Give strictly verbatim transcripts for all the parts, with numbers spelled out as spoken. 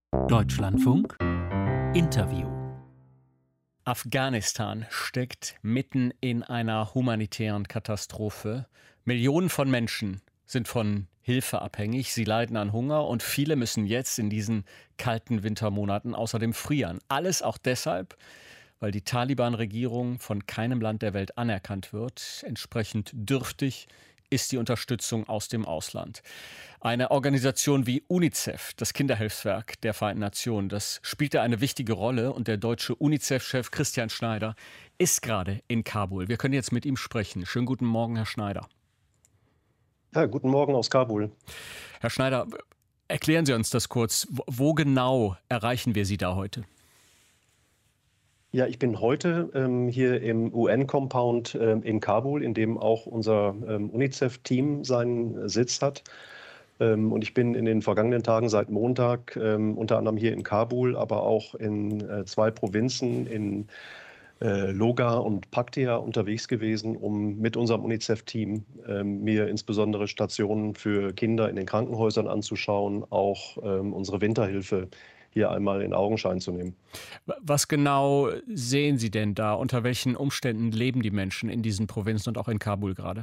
Deutschlandfunk Interview. Afghanistan steckt mitten in einer humanitären Katastrophe. Millionen von Menschen sind von Hilfe abhängig. Sie leiden an Hunger und viele müssen jetzt in diesen kalten Wintermonaten außerdem frieren. Alles auch deshalb, weil die Taliban-Regierung von keinem Land der Welt anerkannt wird. Entsprechend dürftig ist die Unterstützung aus dem Ausland. Eine Organisation wie UNICEF, das Kinderhilfswerk der Vereinten Nationen, das spielt da eine wichtige Rolle. Und der deutsche UNICEF-Chef Christian Schneider ist gerade in Kabul. Wir können jetzt mit ihm sprechen. Schönen guten Morgen, Herr Schneider. Ja, guten Morgen aus Kabul. Herr Schneider, erklären Sie uns das kurz. Wo genau erreichen wir Sie da heute? Ja, ich bin heute ähm, hier im U N-Compound ähm, in Kabul, in dem auch unser ähm, UNICEF-Team seinen Sitz hat. Ähm, und ich bin in den vergangenen Tagen seit Montag ähm, unter anderem hier in Kabul, aber auch in äh, zwei Provinzen, in äh, Logar und Paktia unterwegs gewesen, um mit unserem UNICEF-Team ähm, mir insbesondere Stationen für Kinder in den Krankenhäusern anzuschauen, auch ähm, unsere Winterhilfe hier einmal in Augenschein zu nehmen. Was genau sehen Sie denn da? Unter welchen Umständen leben die Menschen in diesen Provinzen und auch in Kabul gerade?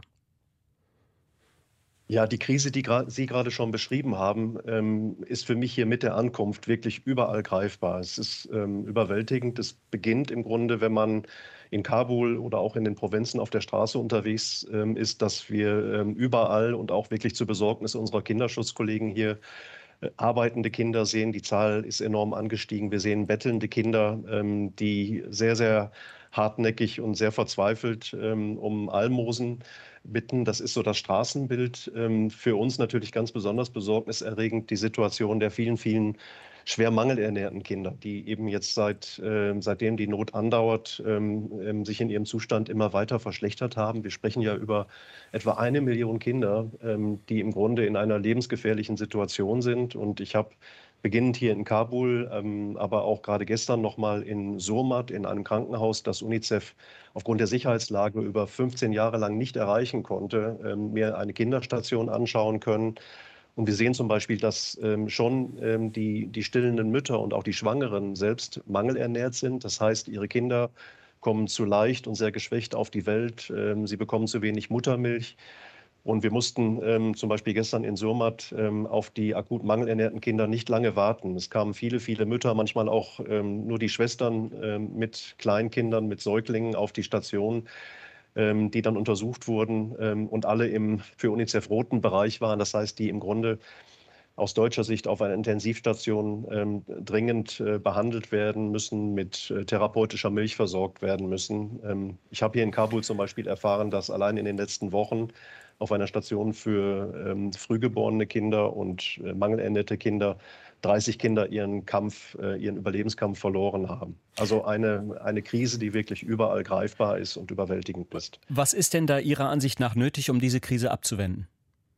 Ja, die Krise, die gra- Sie gerade schon beschrieben haben, ähm, ist für mich hier mit der Ankunft wirklich überall greifbar. Es ist ähm, überwältigend. Es beginnt im Grunde, wenn man in Kabul oder auch in den Provinzen auf der Straße unterwegs ähm, ist, dass wir ähm, überall und auch wirklich zur Besorgnis unserer Kinderschutzkollegen hier äh, arbeitende Kinder sehen. Die Zahl ist enorm angestiegen. Wir sehen bettelnde Kinder, ähm, die sehr, sehr hartnäckig und sehr verzweifelt ähm, um Almosen bitten. Das ist so das Straßenbild. Ähm, für uns natürlich ganz besonders besorgniserregend die Situation der vielen, vielen schwer mangelernährten Kinder, die eben jetzt seit, äh, seitdem die Not andauert, ähm, ähm, sich in ihrem Zustand immer weiter verschlechtert haben. Wir sprechen ja über etwa eine Million Kinder, ähm, die im Grunde in einer lebensgefährlichen Situation sind. Und ich habe beginnend hier in Kabul, ähm, aber auch gerade gestern noch mal in Surmat, in einem Krankenhaus, das UNICEF aufgrund der Sicherheitslage über fünfzehn Jahre lang nicht erreichen konnte, ähm, mir eine Kinderstation anschauen können. Und wir sehen zum Beispiel, dass ähm, schon ähm, die, die stillenden Mütter und auch die Schwangeren selbst mangelernährt sind. Das heißt, ihre Kinder kommen zu leicht und sehr geschwächt auf die Welt. Ähm, sie bekommen zu wenig Muttermilch. Und wir mussten ähm, zum Beispiel gestern in Surmat ähm, auf die akut mangelernährten Kinder nicht lange warten. Es kamen viele, viele Mütter, manchmal auch ähm, nur die Schwestern ähm, mit Kleinkindern, mit Säuglingen auf die Station, ähm, die dann untersucht wurden ähm, und alle im für UNICEF roten Bereich waren. Das heißt, die im Grunde aus deutscher Sicht auf einer Intensivstation ähm, dringend äh, behandelt werden müssen, mit äh, therapeutischer Milch versorgt werden müssen. Ähm, ich habe hier in Kabul zum Beispiel erfahren, dass allein in den letzten Wochen auf einer Station für ähm, frühgeborene Kinder und äh, mangelernährte Kinder dreißig Kinder ihren Kampf, äh, ihren Überlebenskampf verloren haben. Also eine, eine Krise, die wirklich überall greifbar ist und überwältigend ist. Was ist denn da Ihrer Ansicht nach nötig, um diese Krise abzuwenden?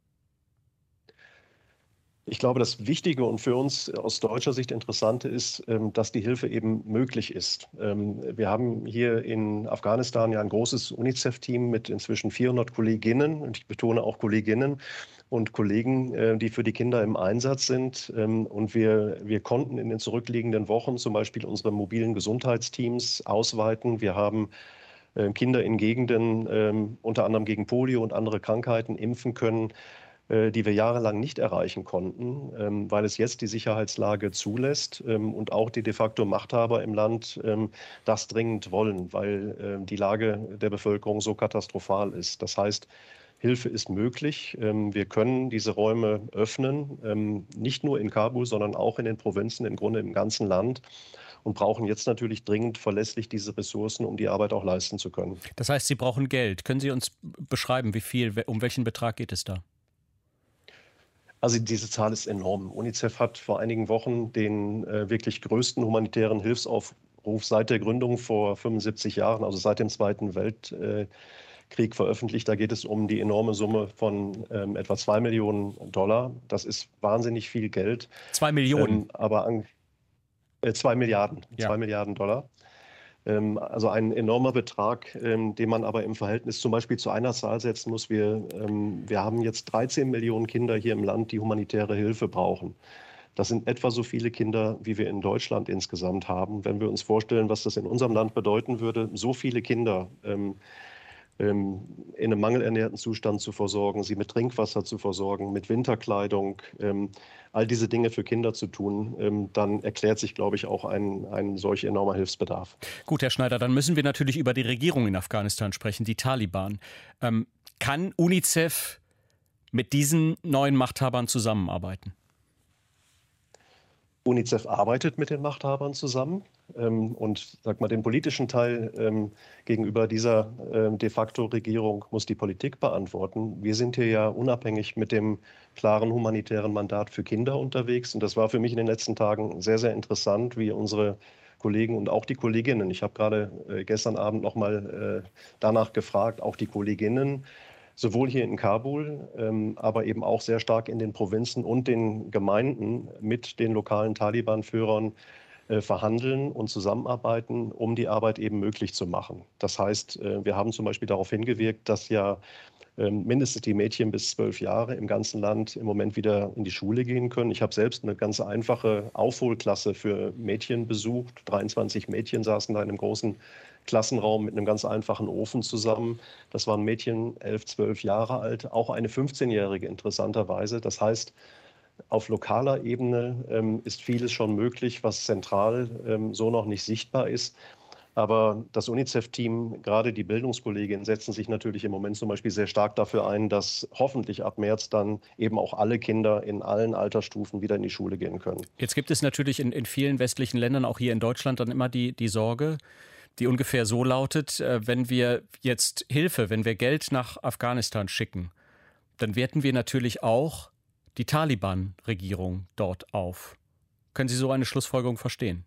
Ich glaube, das Wichtige und für uns aus deutscher Sicht Interessante ist, ähm, dass die Hilfe eben möglich ist. Ähm, Wir haben hier in Afghanistan ja ein großes UNICEF-Team mit inzwischen vierhundert Kolleginnen, und ich betone auch Kolleginnen und Kollegen, äh, die für die Kinder im Einsatz sind. Ähm, Und wir, wir konnten in den zurückliegenden Wochen zum Beispiel unsere mobilen Gesundheitsteams ausweiten. Wir haben äh, Kinder in Gegenden, ähm, unter anderem gegen Polio und andere Krankheiten, impfen können, äh, die wir jahrelang nicht erreichen konnten, ähm, weil es jetzt die Sicherheitslage zulässt, ähm, und auch die de facto Machthaber im Land ähm, das dringend wollen, weil ähm, die Lage der Bevölkerung so katastrophal ist. Das heißt, Hilfe ist möglich. Ähm, Wir können diese Räume öffnen, ähm, nicht nur in Kabul, sondern auch in den Provinzen, im Grunde im ganzen Land, und brauchen jetzt natürlich dringend verlässlich diese Ressourcen, um die Arbeit auch leisten zu können. Das heißt, Sie brauchen Geld. Können Sie uns beschreiben, wie viel, um welchen Betrag geht es da? Also diese Zahl ist enorm. UNICEF hat vor einigen Wochen den äh, wirklich größten humanitären Hilfsaufruf seit der Gründung vor fünfundsiebzig Jahren, also seit dem Zweiten Weltkrieg, veröffentlicht. Da geht es um die enorme Summe von ähm, etwa zwei Millionen Dollar. Das ist wahnsinnig viel Geld, Zwei Millionen. ähm, aber an, äh, zwei Milliarden, Ja. zwei Milliarden Dollar. Ähm, Also ein enormer Betrag, ähm, den man aber im Verhältnis zum Beispiel zu einer Zahl setzen muss. Wir, ähm, wir haben jetzt dreizehn Millionen Kinder hier im Land, die humanitäre Hilfe brauchen. Das sind etwa so viele Kinder, wie wir in Deutschland insgesamt haben. Wenn wir uns vorstellen, was das in unserem Land bedeuten würde, so viele Kinder ähm, ähm, in einem mangelernährten Zustand zu versorgen, sie mit Trinkwasser zu versorgen, mit Winterkleidung, ähm, all diese Dinge für Kinder zu tun, ähm, dann erklärt sich, glaube ich, auch ein, ein solch enormer Hilfsbedarf. Gut, Herr Schneider, dann müssen wir natürlich über die Regierung in Afghanistan sprechen, die Taliban. Ähm, kann UNICEF mit diesen neuen Machthabern zusammenarbeiten? UNICEF arbeitet mit den Machthabern zusammen ähm, und sag mal, den politischen Teil ähm, gegenüber dieser ähm, de facto Regierung muss die Politik beantworten. Wir sind hier ja unabhängig mit dem klaren humanitären Mandat für Kinder unterwegs. Und das war für mich in den letzten Tagen sehr, sehr interessant, wie unsere Kollegen und auch die Kolleginnen, ich habe gerade äh, gestern Abend noch mal äh, danach gefragt, auch die Kolleginnen, sowohl hier in Kabul, ähm, aber eben auch sehr stark in den Provinzen und den Gemeinden mit den lokalen Taliban-Führern äh, verhandeln und zusammenarbeiten, um die Arbeit eben möglich zu machen. Das heißt, äh, wir haben zum Beispiel darauf hingewirkt, dass ja ähm, mindestens die Mädchen bis zwölf Jahre im ganzen Land im Moment wieder in die Schule gehen können. Ich habe selbst eine ganz einfache Aufholklasse für Mädchen besucht. dreiundzwanzig Mädchen saßen da in einem großen Klassenraum mit einem ganz einfachen Ofen zusammen. Das waren Mädchen, elf, zwölf Jahre alt, auch eine fünfzehnjährige interessanterweise. Das heißt, auf lokaler Ebene ähm, ist vieles schon möglich, was zentral ähm, so noch nicht sichtbar ist. Aber das UNICEF-Team, gerade die Bildungskolleginnen, setzen sich natürlich im Moment zum Beispiel sehr stark dafür ein, dass hoffentlich ab März dann eben auch alle Kinder in allen Altersstufen wieder in die Schule gehen können. Jetzt gibt es natürlich in, in vielen westlichen Ländern, auch hier in Deutschland, dann immer die, die Sorge, die ungefähr so lautet, wenn wir jetzt Hilfe, wenn wir Geld nach Afghanistan schicken, dann werten wir natürlich auch die Taliban-Regierung dort auf. Können Sie so eine Schlussfolgerung verstehen?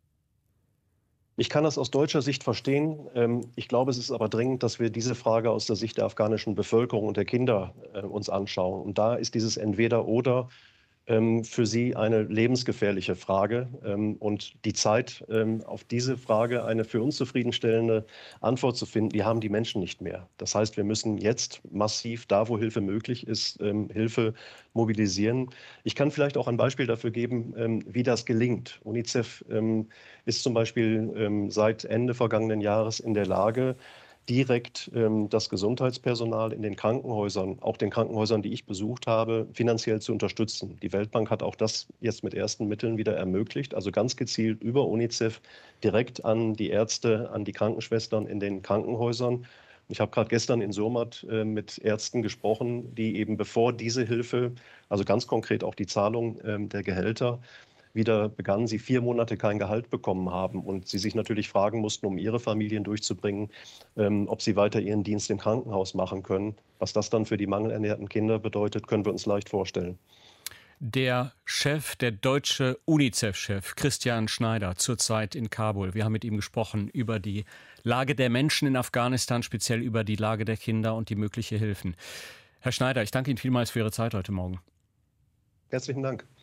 Ich kann das aus deutscher Sicht verstehen. Ich glaube, es ist aber dringend, dass wir diese Frage aus der Sicht der afghanischen Bevölkerung und der Kinder uns anschauen. Und da ist dieses Entweder-Oder für sie eine lebensgefährliche Frage. Und die Zeit, auf diese Frage eine für uns zufriedenstellende Antwort zu finden, die haben die Menschen nicht mehr. Das heißt, wir müssen jetzt massiv, da wo Hilfe möglich ist, Hilfe mobilisieren. Ich kann vielleicht auch ein Beispiel dafür geben, wie das gelingt. UNICEF ist zum Beispiel seit Ende vergangenen Jahres in der Lage, direkt ähm, das Gesundheitspersonal in den Krankenhäusern, auch den Krankenhäusern, die ich besucht habe, finanziell zu unterstützen. Die Weltbank hat auch das jetzt mit ersten Mitteln wieder ermöglicht, also ganz gezielt über UNICEF direkt an die Ärzte, an die Krankenschwestern in den Krankenhäusern. Ich habe gerade gestern in Surmat äh, mit Ärzten gesprochen, die eben bevor diese Hilfe, also ganz konkret auch die Zahlung äh, der Gehälter, wieder begannen, sie vier Monate kein Gehalt bekommen haben und sie sich natürlich fragen mussten, um ihre Familien durchzubringen, ähm, ob sie weiter ihren Dienst im Krankenhaus machen können. Was das dann für die mangelernährten Kinder bedeutet, können wir uns leicht vorstellen. Der Chef, der deutsche UNICEF-Chef Christian Schneider, zurzeit in Kabul. Wir haben mit ihm gesprochen über die Lage der Menschen in Afghanistan, speziell über die Lage der Kinder und die mögliche Hilfen. Herr Schneider, ich danke Ihnen vielmals für Ihre Zeit heute Morgen. Herzlichen Dank.